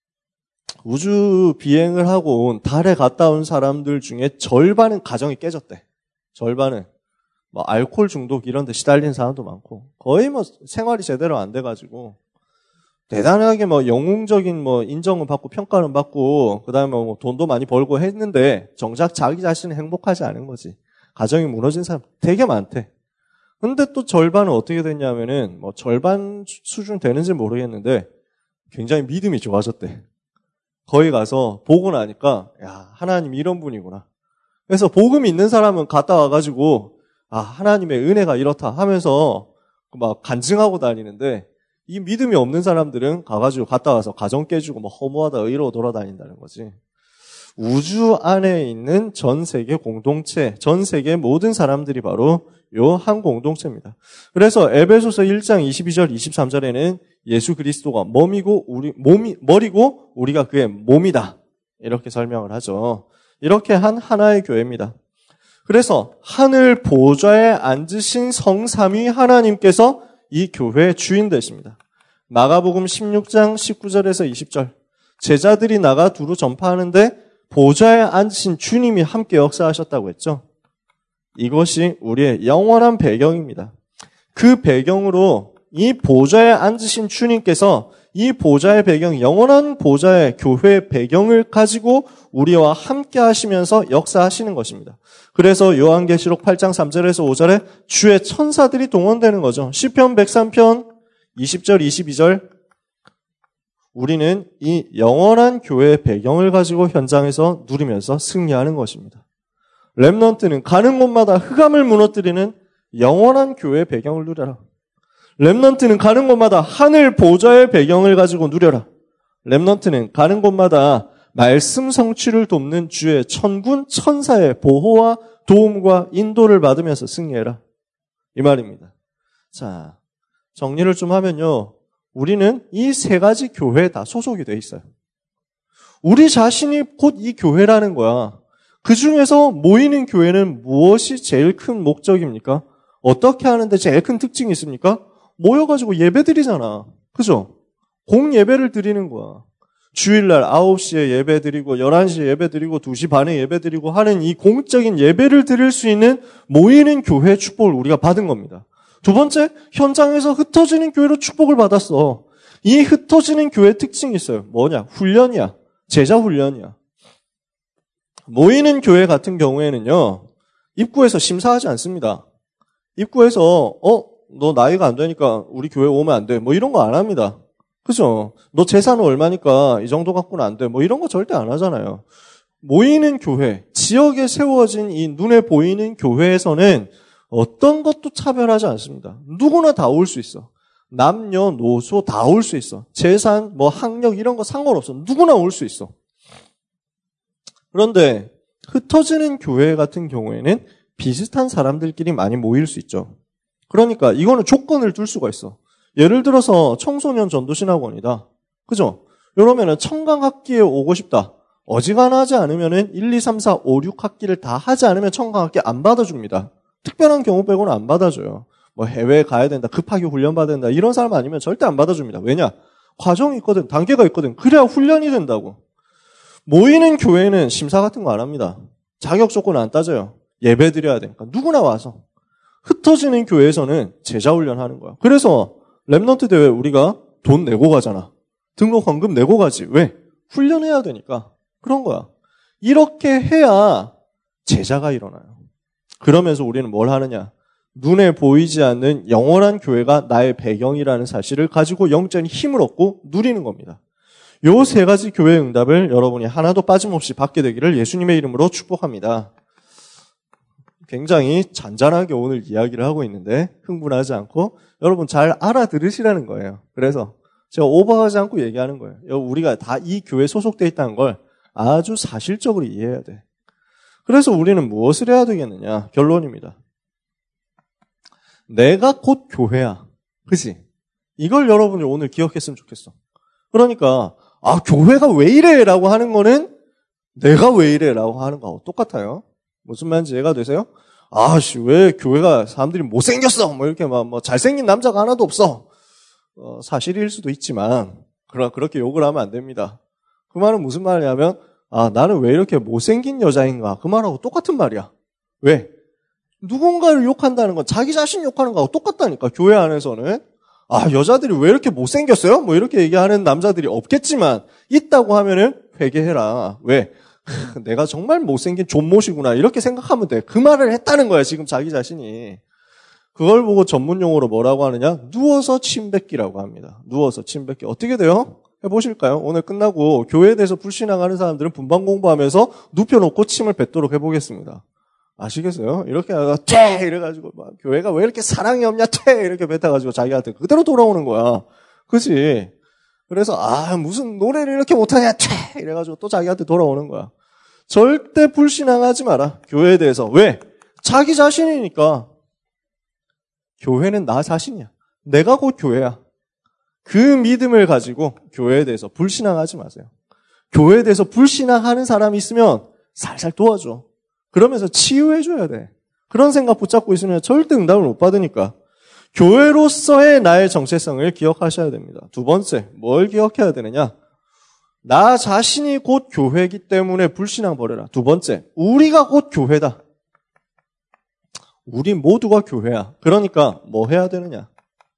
우주 비행을 하고 온 달에 갔다 온 사람들 중에 절반은 가정이 깨졌대. 절반은 알코올 중독 이런 데 시달린 사람도 많고 거의 생활이 제대로 안 돼가지고 대단하게 영웅적인 인정은 받고 평가는 받고 그다음에 돈도 많이 벌고 했는데 정작 자기 자신은 행복하지 않은 거지. 가정이 무너진 사람 되게 많대. 근데 또 절반은 어떻게 됐냐면은 절반 수준 되는지 모르겠는데 굉장히 믿음이 좋아졌대. 거기 가서 보고 나니까 야, 하나님 이런 분이구나. 그래서 복음이 있는 사람은 갔다 와가지고 아, 하나님의 은혜가 이렇다 하면서 막 간증하고 다니는데 이 믿음이 없는 사람들은 가가지고 갔다 와서 가정 깨지고 허무하다 의로 돌아다닌다는 거지. 우주 안에 있는 전 세계 공동체, 전 세계 모든 사람들이 바로 요 한 공동체입니다. 그래서 에베소서 1장 22절, 23절에는 예수 그리스도가 머리고 우리가 그의 몸이다. 이렇게 설명을 하죠. 이렇게 한 하나의 교회입니다. 그래서 하늘 보좌에 앉으신 성삼위 하나님께서 이 교회의 주인 되십니다. 마가복음 16장 19절에서 20절. 제자들이 나가 두루 전파하는데 보좌에 앉으신 주님이 함께 역사하셨다고 했죠. 이것이 우리의 영원한 배경입니다. 그 배경으로 이 보좌에 앉으신 주님께서 이 보좌의 배경, 영원한 보좌의 교회의 배경을 가지고 우리와 함께 하시면서 역사하시는 것입니다. 그래서 요한계시록 8장 3절에서 5절에 주의 천사들이 동원되는 거죠. 시편 103편 20절, 22절. 우리는 이 영원한 교회의 배경을 가지고 현장에서 누리면서 승리하는 것입니다. 렘넌트는 가는 곳마다 흑암을 무너뜨리는 영원한 교회의 배경을 누려라. 렘넌트는 가는 곳마다 하늘 보좌의 배경을 가지고 누려라. 렘넌트는 가는 곳마다 말씀 성취를 돕는 주의 천군 천사의 보호와 도움과 인도를 받으면서 승리해라. 이 말입니다. 자, 정리를 좀 하면요. 우리는 이 세 가지 교회에 다 소속이 돼 있어요. 우리 자신이 곧 이 교회라는 거야. 그 중에서 모이는 교회는 무엇이 제일 큰 목적입니까? 어떻게 하는데 제일 큰 특징이 있습니까? 모여가지고 예배 드리잖아. 그죠? 공예배를 드리는 거야. 주일날 9시에 예배 드리고 11시에 예배 드리고 2시 반에 예배 드리고 하는 이 공적인 예배를 드릴 수 있는 모이는 교회의 축복을 우리가 받은 겁니다. 두 번째, 현장에서 흩어지는 교회로 축복을 받았어. 이 흩어지는 교회의 특징이 있어요. 뭐냐? 훈련이야. 제자 훈련이야. 모이는 교회 같은 경우에는요, 입구에서 심사하지 않습니다. 입구에서, 너 나이가 안 되니까 우리 교회 오면 안 돼. 뭐 이런 거 안 합니다. 그죠? 너 재산은 얼마니까 이 정도 갖고는 안 돼. 뭐 이런 거 절대 안 하잖아요. 모이는 교회, 지역에 세워진 이 눈에 보이는 교회에서는 어떤 것도 차별하지 않습니다. 누구나 다 올 수 있어. 남녀, 노소 다 올 수 있어. 재산, 뭐 학력 이런 거 상관없어. 누구나 올 수 있어. 그런데 흩어지는 교회 같은 경우에는 비슷한 사람들끼리 많이 모일 수 있죠. 그러니까 이거는 조건을 둘 수가 있어. 예를 들어서 청소년 전도신학원이다. 그죠? 이러면은 청강학기에 오고 싶다. 어지간하지 않으면은 1, 2, 3, 4, 5, 6학기를 다 하지 않으면 청강학기 안 받아줍니다. 특별한 경우 빼고는 안 받아줘요. 뭐 해외에 가야 된다, 급하게 훈련 받아야 된다, 이런 사람 아니면 절대 안 받아줍니다. 왜냐? 과정이 있거든, 단계가 있거든. 그래야 훈련이 된다고. 모이는 교회는 심사 같은 거 안 합니다. 자격 조건 안 따져요. 예배 드려야 되니까. 누구나 와서. 흩어지는 교회에서는 제자 훈련하는 거야. 그래서 렘넌트 대회 우리가 돈 내고 가잖아. 등록 헌금 내고 가지. 왜? 훈련해야 되니까. 그런 거야. 이렇게 해야 제자가 일어나요. 그러면서 우리는 뭘 하느냐? 눈에 보이지 않는 영원한 교회가 나의 배경이라는 사실을 가지고 영적인 힘을 얻고 누리는 겁니다. 요 세 가지 교회의 응답을 여러분이 하나도 빠짐없이 받게 되기를 예수님의 이름으로 축복합니다. 굉장히 잔잔하게 오늘 이야기를 하고 있는데 흥분하지 않고 여러분 잘 알아들으시라는 거예요. 그래서 제가 오버하지 않고 얘기하는 거예요. 우리가 다 이 교회에 소속되어 있다는 걸 아주 사실적으로 이해해야 돼. 그래서 우리는 무엇을 해야 되겠느냐? 결론입니다. 내가 곧 교회야. 그치? 이걸 여러분이 오늘 기억했으면 좋겠어. 그러니까 교회가 왜 이래? 라고 하는 거는 내가 왜 이래? 라고 하는 거하고 똑같아요. 무슨 말인지 이해가 되세요? 왜 교회가 사람들이 못생겼어? 뭐 이렇게 뭐 잘생긴 남자가 하나도 없어. 사실일 수도 있지만, 그렇게 욕을 하면 안 됩니다. 그 말은 무슨 말이냐면, 나는 왜 이렇게 못생긴 여자인가? 그 말하고 똑같은 말이야. 왜? 누군가를 욕한다는 건 자기 자신 욕하는 거하고 똑같다니까, 교회 안에서는. 여자들이 왜 이렇게 못생겼어요? 뭐 이렇게 얘기하는 남자들이 없겠지만, 있다고 하면은 회개해라. 왜? 내가 정말 못생긴 존못이구나. 이렇게 생각하면 돼. 그 말을 했다는 거야, 지금 자기 자신이. 그걸 보고 전문용어로 뭐라고 하느냐? 누워서 침 뱉기라고 합니다. 누워서 침 뱉기. 어떻게 돼요? 해보실까요? 오늘 끝나고 교회에 대해서 불신앙하는 사람들은 분방 공부하면서 눕혀놓고 침을 뱉도록 해보겠습니다. 아시겠어요? 이렇게 하다가 퇴! 이래가지고 막 교회가 왜 이렇게 사랑이 없냐? 퇴! 이렇게 뱉어가지고 자기한테 그대로 돌아오는 거야. 그치? 그래서 무슨 노래를 이렇게 못하냐? 퇴! 이래가지고 또 자기한테 돌아오는 거야. 절대 불신앙하지 마라. 교회에 대해서. 왜? 자기 자신이니까. 교회는 나 자신이야. 내가 곧 교회야. 그 믿음을 가지고 교회에 대해서 불신앙하지 마세요. 교회에 대해서 불신앙하는 사람이 있으면 살살 도와줘. 그러면서 치유해줘야 돼. 그런 생각 붙잡고 있으면 절대 응답을 못 받으니까. 교회로서의 나의 정체성을 기억하셔야 됩니다. 두 번째, 뭘 기억해야 되느냐? 나 자신이 곧 교회이기 때문에 불신앙 버려라. 두 번째, 우리가 곧 교회다. 우리 모두가 교회야. 그러니까 뭐 해야 되느냐?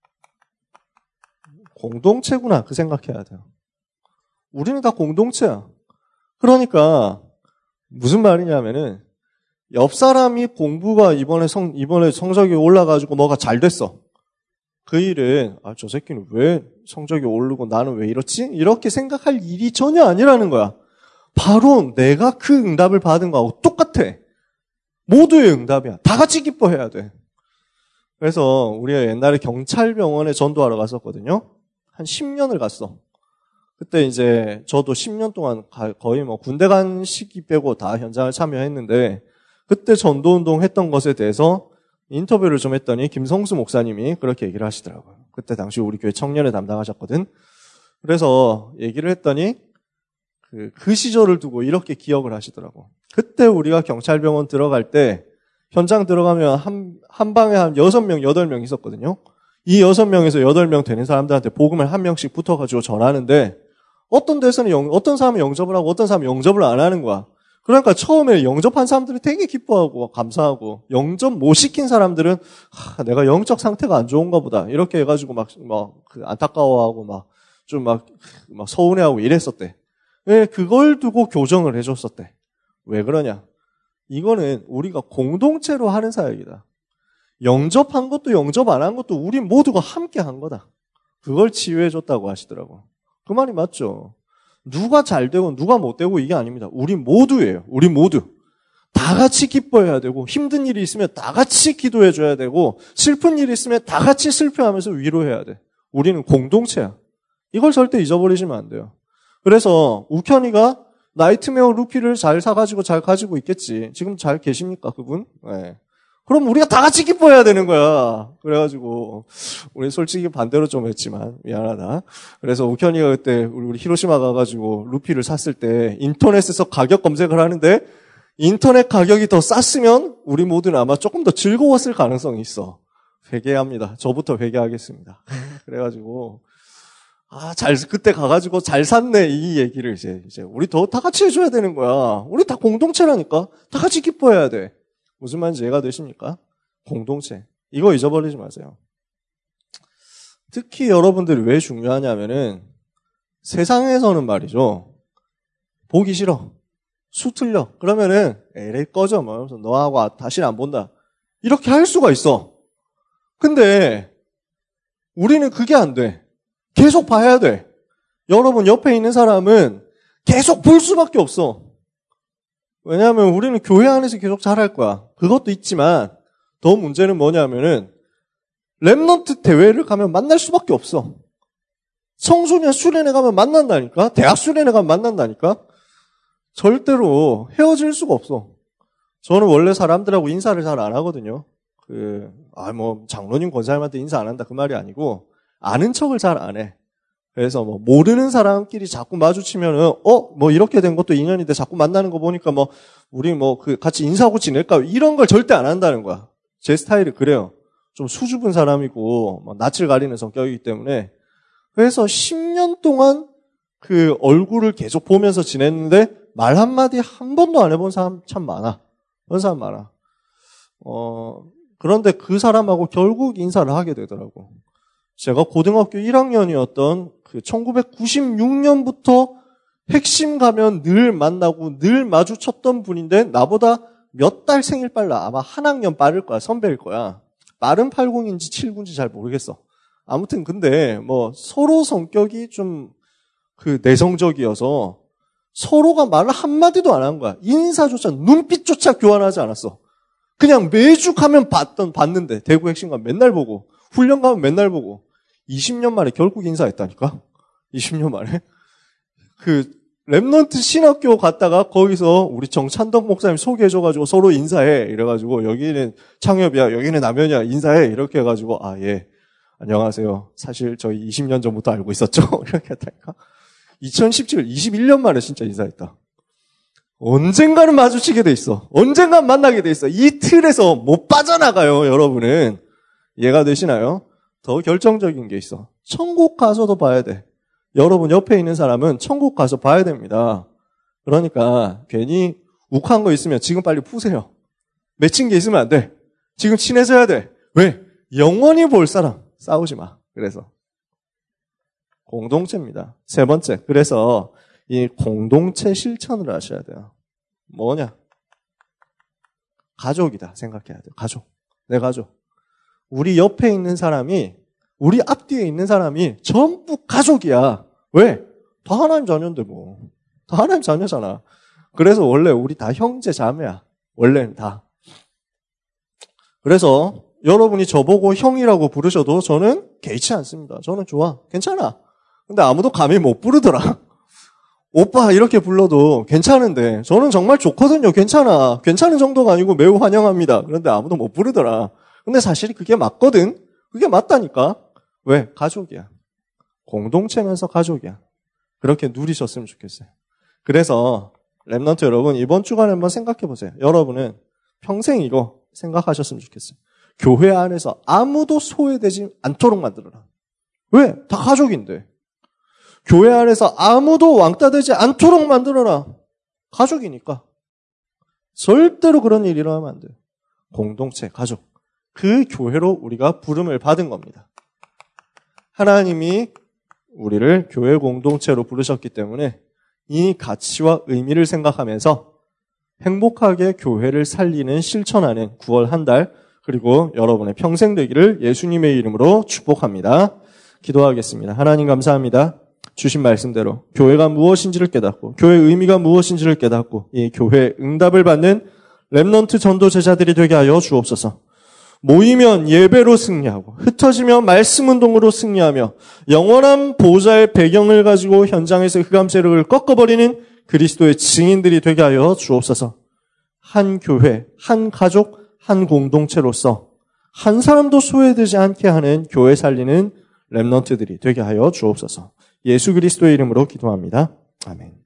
공동체구나. 그 생각해야 돼요. 우리는 다 공동체야. 그러니까 무슨 말이냐면은 옆 사람이 공부가 이번에 성적이 올라가지고 뭐가 잘 됐어. 그 일은 저 새끼는 왜 성적이 오르고 나는 왜 이렇지? 이렇게 생각할 일이 전혀 아니라는 거야. 바로 내가 그 응답을 받은 거하고 똑같아. 모두의 응답이야. 다 같이 기뻐해야 돼. 그래서 우리가 옛날에 경찰병원에 전도하러 갔었거든요. 한 10년을 갔어. 그때 이제 저도 10년 동안 거의 뭐 군대 간 시기 빼고 다 현장을 참여했는데 그때 전도운동 했던 것에 대해서 인터뷰를 좀 했더니 김성수 목사님이 그렇게 얘기를 하시더라고요. 그때 당시 우리 교회 청년을 담당하셨거든. 그래서 얘기를 했더니 그 시절을 두고 이렇게 기억을 하시더라고. 그때 우리가 경찰병원 들어갈 때 현장 들어가면 한 방에 한 6명, 8명 있었거든요. 이 6명에서 8명 되는 사람들한테 복음을 한 명씩 붙어가지고 전하는데 어떤 데서는 어떤 사람은 영접을 하고 어떤 사람은 영접을 안 하는 거야. 그러니까 처음에 영접한 사람들이 되게 기뻐하고 감사하고 영접 못 시킨 사람들은 내가 영적 상태가 안 좋은가 보다 이렇게 해가지고 막 안타까워하고 좀 서운해하고 이랬었대. 왜 그걸 두고 교정을 해줬었대. 왜 그러냐? 이거는 우리가 공동체로 하는 사역이다. 영접한 것도 영접 안 한 것도 우리 모두가 함께 한 거다. 그걸 치유해줬다고 하시더라고. 그 말이 맞죠. 누가 잘 되고 누가 못 되고 이게 아닙니다. 우리 모두예요. 우리 모두. 다 같이 기뻐해야 되고 힘든 일이 있으면 다 같이 기도해줘야 되고 슬픈 일이 있으면 다 같이 슬퍼하면서 위로해야 돼. 우리는 공동체야. 이걸 절대 잊어버리시면 안 돼요. 그래서 우현이가 나이트메어 루피를 잘 사가지고 잘 가지고 있겠지. 지금 잘 계십니까 그분? 네. 그럼 우리가 다 같이 기뻐해야 되는 거야. 그래가지고 우리 솔직히 반대로 좀 했지만 미안하다. 그래서 우현이가 그때 우리 히로시마 가가지고 루피를 샀을 때 인터넷에서 가격 검색을 하는데 인터넷 가격이 더 쌌으면 우리 모두는 아마 조금 더 즐거웠을 가능성이 있어. 회개합니다. 저부터 회개하겠습니다. 그래가지고 그때 가가지고 잘 샀네 이 얘기를 이제 우리 다 같이 해줘야 되는 거야. 우리 다 공동체라니까. 다 같이 기뻐해야 돼. 무슨 말인지 이해가 되십니까? 공동체. 이거 잊어버리지 마세요. 특히 여러분들이 왜 중요하냐면은 세상에서는 말이죠. 보기 싫어. 수 틀려. 그러면은 에이 꺼져. 뭐 너하고 다시는 안 본다. 이렇게 할 수가 있어. 근데 우리는 그게 안 돼. 계속 봐야 돼. 여러분 옆에 있는 사람은 계속 볼 수밖에 없어. 왜냐하면 우리는 교회 안에서 계속 잘할 거야. 그것도 있지만 더 문제는 뭐냐면은 렘넌트 대회를 가면 만날 수밖에 없어. 청소년 수련회 가면 만난다니까. 대학 수련회 가면 만난다니까. 절대로 헤어질 수가 없어. 저는 원래 사람들하고 인사를 잘 안 하거든요. 장로님 권사님한테 인사 안 한다 그 말이 아니고 아는 척을 잘 안 해. 그래서 모르는 사람끼리 자꾸 마주치면은 이렇게 된 것도 인연인데 자꾸 만나는 거 보니까 우리 같이 인사하고 지낼까 이런 걸 절대 안 한다는 거야. 제 스타일이 그래요. 좀 수줍은 사람이고 낯을 가리는 성격이기 때문에 그래서 10년 동안 그 얼굴을 계속 보면서 지냈는데 말 한마디 한 번도 안 해본 사람 참 많아. 그런 사람 많아. 그런데 그 사람하고 결국 인사를 하게 되더라고. 제가 고등학교 1학년이었던 1996년부터 핵심 가면 늘 만나고 늘 마주쳤던 분인데 나보다 몇 달 생일 빨라. 아마 한 학년 빠를 거야. 선배일 거야. 빠른 80인지 79인지 잘 모르겠어. 아무튼 근데 서로 성격이 좀 내성적이어서 서로가 말을 한마디도 안 한 거야. 인사조차 눈빛조차 교환하지 않았어. 그냥 매주 가면 봤는데 대구 핵심 가면 맨날 보고 훈련 가면 맨날 보고 20년 만에 결국 인사했다니까. 20년 만에. 랩넌트 신학교 갔다가 거기서 우리 정찬덕 목사님 소개해줘가지고 서로 인사해. 이래가지고 여기는 창엽이야, 여기는 남현이야, 인사해. 이렇게 해가지고, 아, 예. 안녕하세요. 사실 저희 20년 전부터 알고 있었죠. 이렇게 했다니까. 2017, 21년 만에 진짜 인사했다. 언젠가는 마주치게 돼 있어. 언젠간 만나게 돼 있어. 이 틀에서 못 빠져나가요, 여러분은. 이해가 되시나요? 더 결정적인 게 있어. 천국 가서도 봐야 돼. 여러분 옆에 있는 사람은 천국 가서 봐야 됩니다. 그러니까 괜히 욱한 거 있으면 지금 빨리 푸세요. 맺힌 게 있으면 안 돼. 지금 친해져야 돼. 왜? 영원히 볼 사람. 싸우지 마. 그래서 공동체입니다. 세 번째. 그래서 이 공동체 실천을 하셔야 돼요. 뭐냐? 가족이다 생각해야 돼요. 가족. 내 가족. 우리 옆에 있는 사람이, 우리 앞뒤에 있는 사람이 전부 가족이야. 왜? 다 하나님 자녀인데 뭐. 다 하나님 자녀잖아. 그래서 원래 우리 다 형제 자매야. 원래는 다. 그래서 여러분이 저보고 형이라고 부르셔도 저는 개의치 않습니다. 저는 좋아. 괜찮아. 근데 아무도 감히 못 부르더라. 오빠 이렇게 불러도 괜찮은데 저는 정말 좋거든요. 괜찮아. 괜찮은 정도가 아니고 매우 환영합니다. 그런데 아무도 못 부르더라. 근데 사실 그게 맞거든. 그게 맞다니까. 왜? 가족이야. 공동체면서 가족이야. 그렇게 누리셨으면 좋겠어요. 그래서 랩넌트 여러분 이번 주간에 한번 생각해 보세요. 여러분은 평생 이거 생각하셨으면 좋겠어요. 교회 안에서 아무도 소외되지 않도록 만들어라. 왜? 다 가족인데. 교회 안에서 아무도 왕따 되지 않도록 만들어라. 가족이니까. 절대로 그런 일이 일어나면 안 돼요. 공동체, 가족. 그 교회로 우리가 부름을 받은 겁니다. 하나님이 우리를 교회 공동체로 부르셨기 때문에 이 가치와 의미를 생각하면서 행복하게 교회를 살리는 실천하는 9월 한 달 그리고 여러분의 평생 되기를 예수님의 이름으로 축복합니다. 기도하겠습니다. 하나님 감사합니다. 주신 말씀대로 교회가 무엇인지를 깨닫고 교회의 의미가 무엇인지를 깨닫고 이 교회의 응답을 받는 랩넌트 전도 제자들이 되게 하여 주옵소서. 모이면 예배로 승리하고 흩어지면 말씀 운동으로 승리하며 영원한 보좌의 배경을 가지고 현장에서 흑암 세력을 꺾어버리는 그리스도의 증인들이 되게 하여 주옵소서. 한 교회, 한 가족, 한 공동체로서 한 사람도 소외되지 않게 하는 교회 살리는 랩넌트들이 되게 하여 주옵소서. 예수 그리스도의 이름으로 기도합니다. 아멘.